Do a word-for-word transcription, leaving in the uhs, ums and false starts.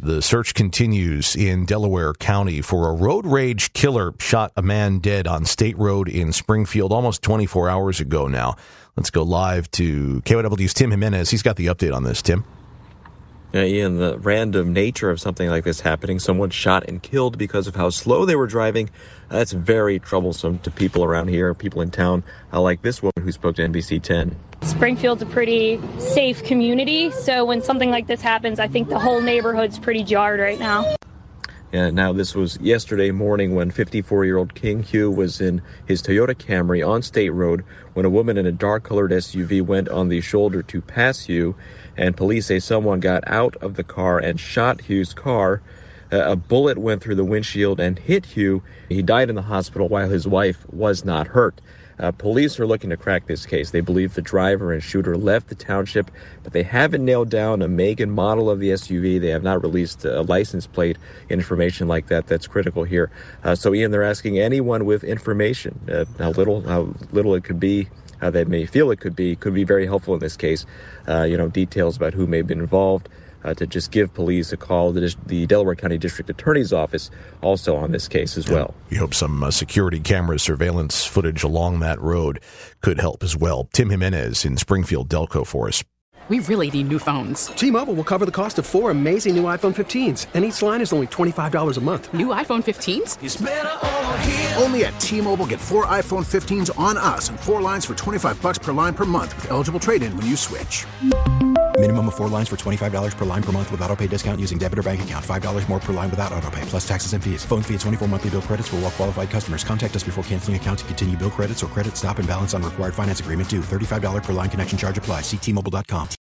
The search continues in Delaware County for a road rage killer shot a man dead on State Road in Springfield almost twenty-four hours ago now. Let's go live to K Y W's Tim Jimenez. He's got the update on this. Tim? Yeah, Ian, the random nature of something like this happening, someone shot and killed because of how slow they were driving, that's very troublesome to people around here, people in town, uh, like this woman who spoke to N B C ten. Springfield's a pretty safe community, so when something like this happens, I think the whole neighborhood's pretty jarred right now. Yeah, now this was yesterday morning when fifty-four-year-old King Hugh was in his Toyota Camry on State Road when a woman in a dark-colored S U V went on the shoulder to pass Hugh, and police say someone got out of the car and shot Hugh's car. Uh, a bullet went through the windshield and hit Hugh. He died in the hospital while his wife was not hurt. Uh, police are looking to crack this case. They believe the driver and shooter left the township, but they haven't nailed down a make and model of the S U V. They have not released a license plate information like that. That's critical here. Uh, so, Ian, they're asking anyone with information, uh, how little, how little it could be, how they may feel it could be, could be very helpful in this case. Uh, you know, details about who may have been involved. Uh, to just give police a call. The, the Delaware County District Attorney's Office also on this case as well. We hope some uh, security camera surveillance footage along that road could help as well. Tim Jimenez in Springfield, Delco for us. We really need new phones. T-Mobile will cover the cost of four amazing new iPhone fifteens, and each line is only twenty-five dollars a month. New iPhone fifteens? It's better over here. Only at T-Mobile, get four iPhone fifteens on us and four lines for twenty-five dollars per line per month with eligible trade-in when you switch. Minimum of four lines for twenty-five dollars per line per month with autopay discount using debit or bank account. five dollars more per line without autopay, plus taxes and fees. Phone fee at twenty-four monthly bill credits for well-qualified customers. Contact us before canceling account to continue bill credits or credit stop and balance on required finance agreement due. thirty-five dollars per line connection charge applies. See T Mobile dot com.